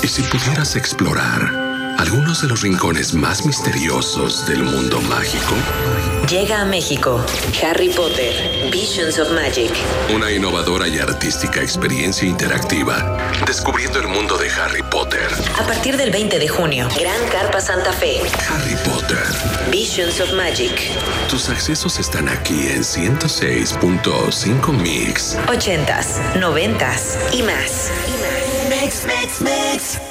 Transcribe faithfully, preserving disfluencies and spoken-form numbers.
¿Y si pudieras explorar algunos de los rincones más misteriosos del mundo mágico? Llega a México Harry Potter, Visions of Magic. Una innovadora y artística experiencia interactiva, descubriendo el mundo de Harry Potter. A partir del veinte de junio, Gran Carpa Santa Fe. Harry Potter, Visions of Magic. Tus accesos están aquí en ciento seis punto cinco Mix. Ochentas, noventas y más. Mix, mix, mix.